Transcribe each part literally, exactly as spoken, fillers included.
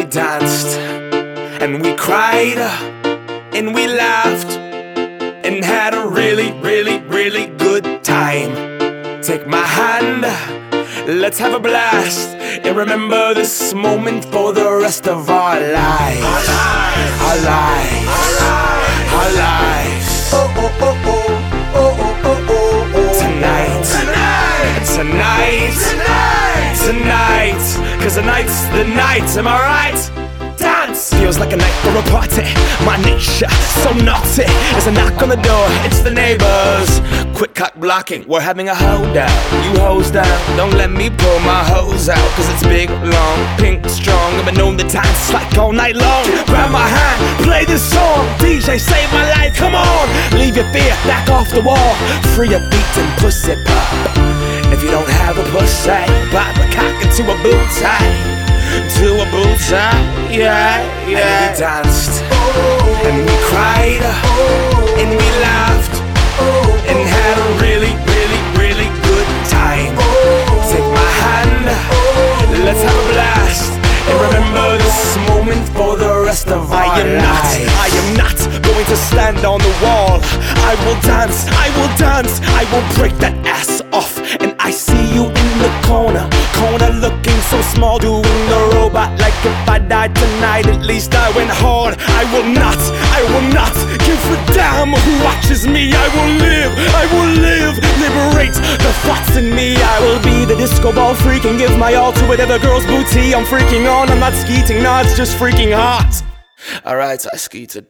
we danced, and we cried, and we laughed, and had a really, really, really good time. Take my hand, let's have a blast, and remember this moment for the rest of our lives. Our lives, our lives, our lives. Oh, oh, oh, oh, oh, oh, oh, oh, oh. Tonight, tonight, tonight, tonight, tonight, cause tonight's the night, am I right? Dance feels like a night for a party. My nature, so naughty. There's a knock on the door, it's the neighbors. Quick cock blocking, we're having a holdout. You hose down, don't let me pull my hose out, cause it's big, long, pink, strong. I've been known to dance like all night long. Grab my hand, play this song. D J, save my life, come on. Leave your fear, back off the wall. Free your beat and pussy pop. If you don't have a pussy, pop a cock into a boot tie. To a boot tie, yeah, yeah. And we danced, oh, and we cried, oh, and we laughed, oh, and had a really, really, really good time. Oh, take my hand, oh, let's have a blast, and remember this moment for the rest of our I am lives. Not, I am not going to stand on the wall. I will dance, I will dance, I will break that ass off. And I see you in the corner, corner looking so small, doing the robot like if I died tonight, at least I went hard. I will not, I will not give a damn who watches me. I will live, I will live, liberate the thoughts in me. I will be the disco ball freak and give my all to whatever girl's booty I'm freaking on. I'm not skeeting, no, it's just freaking hot. Alright, I skeeted.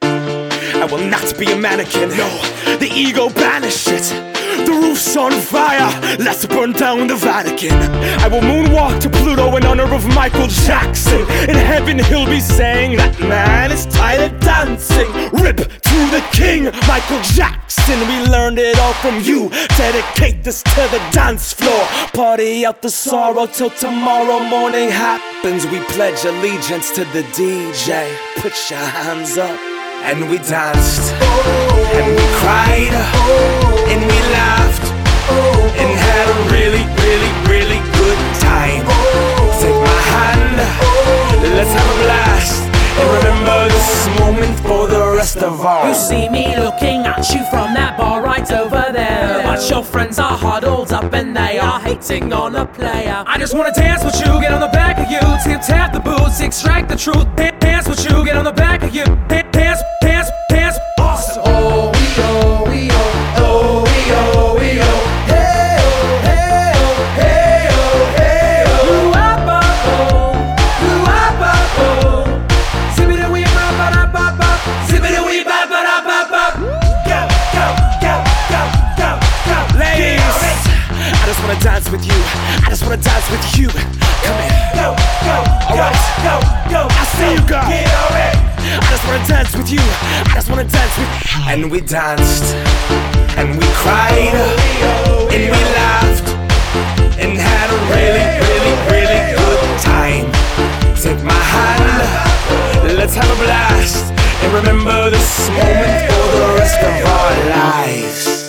I will not be a mannequin, no, the ego banish it. The roof's on fire, let's burn down the Vatican. I will moonwalk to Pluto in honor of Michael Jackson. In heaven he'll be saying, that man is tired of dancing. Rip to the king, Michael Jackson. We learned it all from you. Dedicate this to the dance floor. Party out the sorrow till tomorrow morning happens. We pledge allegiance to the D J. Put your hands up. And we danced, oh, and we cried, oh, and we laughed, oh, and had a really, really, really good time. Oh, take my hand, oh, let's have a blast, and remember this moment for the rest of our lives. You see me looking at you from that bar right over there, but your friends are huddled up and they are hating on a player. I just wanna dance with you, get on the back of you, tip tap the boots, extract the truth. Dance with you, get on the back of you. Dance, dance, dance, awesome. Oh, we oh, we oh, oh, we oh, we oh. Hey oh, hey oh, hey oh, hey oh. Ooh-ah-ba, oh, ooh-ah-ba, oh. Zippity-wee-ba-ba-da-ba-ba, zippity-wee-ba-ba-da-ba-ba. Go, go, go, go, go, go. Ladies, I just wanna dance with you. I just wanna dance with you. Come here. Go, go, go, go, go. I see you, girl. Get on it. I just wanna dance with you. I just wanna dance with you. And we danced, and we cried, and we laughed, and had a really, really, really good time. Take my hand, let's have a blast, and remember this moment for the rest of our lives.